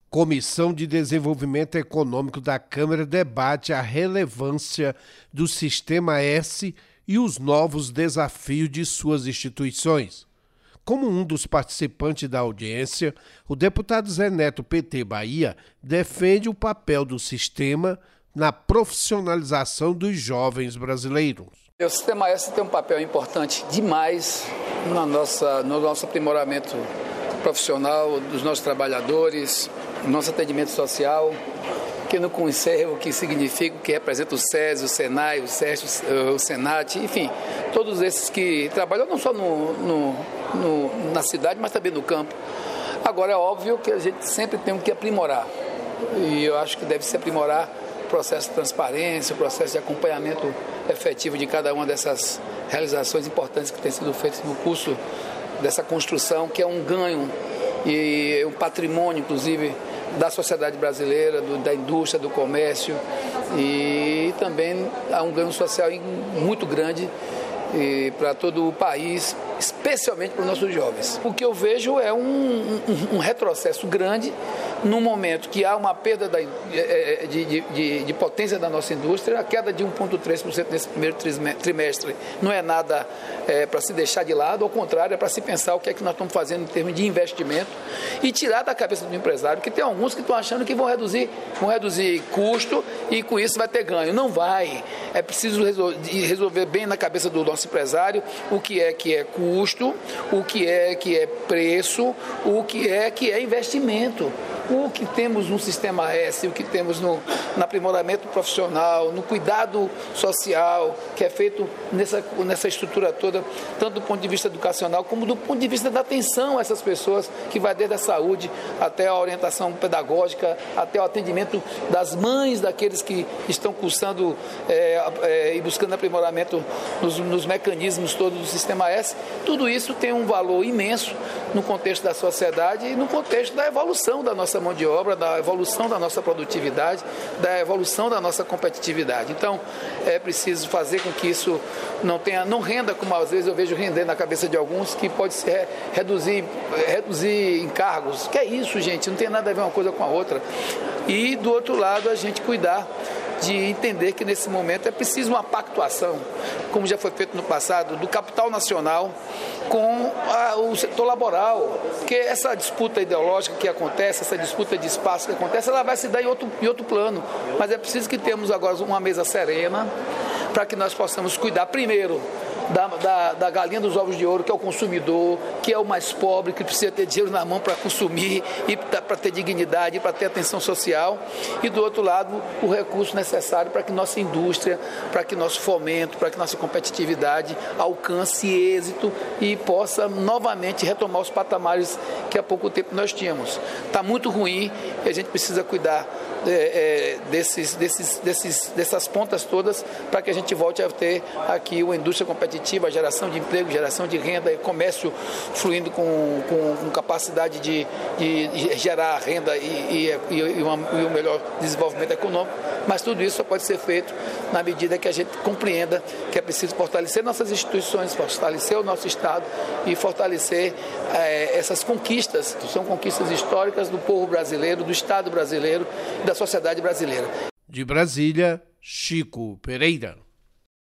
Comissão de Desenvolvimento Econômico da Câmara debate a relevância do Sistema S e os novos desafios de suas instituições. Como um dos participantes da audiência, o deputado Zé Neto, PT Bahia, defende o papel do sistema na profissionalização dos jovens brasileiros. O Sistema S tem um papel importante demais no nosso aprimoramento profissional dos nossos trabalhadores, nosso atendimento social, que não conhece o que significa, o que representa o SESI, o SENAI, o SESC, o SENAT, enfim, todos esses que trabalham não só na cidade, mas também no campo. Agora, é óbvio que a gente sempre tem que aprimorar, e eu acho que deve se aprimorar o processo de transparência, o processo de acompanhamento efetivo de cada uma dessas realizações importantes que têm sido feitas no curso dessa construção, que é um ganho e um patrimônio, inclusive, da sociedade brasileira, da indústria, do comércio, e também há um ganho social muito grande para todo o país, especialmente para os nossos jovens. O que eu vejo é um retrocesso grande no momento que há uma perda de potência da nossa indústria. A queda de 1,3% nesse primeiro trimestre não é nada para se deixar de lado, ao contrário, é para se pensar o que é que nós estamos fazendo em termos de investimento e tirar da cabeça do empresário, porque tem alguns que estão achando que vão reduzir custo e com isso vai ter ganho. Não vai. É preciso resolver bem na cabeça do nosso empresário o que é custo, o que é preço, o que é investimento. O que temos no Sistema S, o que temos no aprimoramento profissional, no cuidado social, que é feito nessa estrutura toda, tanto do ponto de vista educacional, como do ponto de vista da atenção a essas pessoas, que vai desde a saúde até a orientação pedagógica, até o atendimento das mães daqueles que estão cursando e buscando aprimoramento nos mecanismos todos do Sistema S. Tudo isso tem um valor imenso no contexto da sociedade e no contexto da evolução da nossa mão de obra, da evolução da nossa produtividade, da evolução da nossa competitividade. Então, é preciso fazer com que isso não renda, como às vezes eu vejo render na cabeça de alguns, que pode ser reduzir encargos. Que é isso, gente? Não tem nada a ver uma coisa com a outra. E, do outro lado, a gente cuidar de entender que nesse momento é preciso uma pactuação, como já foi feito no passado, do capital nacional com o setor laboral, porque essa disputa ideológica que acontece, essa disputa de espaço que acontece, ela vai se dar em outro plano, mas é preciso que temos agora uma mesa serena para que nós possamos cuidar primeiro da galinha dos ovos de ouro, que é o consumidor, que é o mais pobre, que precisa ter dinheiro na mão para consumir e para ter dignidade, para ter atenção social, e do outro lado o recurso necessário para que nossa indústria, para que nosso fomento, para que nossa competitividade alcance êxito e possa novamente retomar os patamares que há pouco tempo nós tínhamos. Está muito ruim e a gente precisa cuidar dessas pontas todas para que a gente volte a ter aqui uma indústria competitiva, geração de emprego, geração de renda, comércio fluindo com capacidade de gerar renda e um melhor desenvolvimento econômico, mas tudo isso só pode ser feito na medida que a gente compreenda que é preciso fortalecer nossas instituições, fortalecer o nosso Estado e fortalecer essas conquistas, que são conquistas históricas do povo brasileiro, do Estado brasileiro, da sociedade brasileira. De Brasília, Chico Pereira.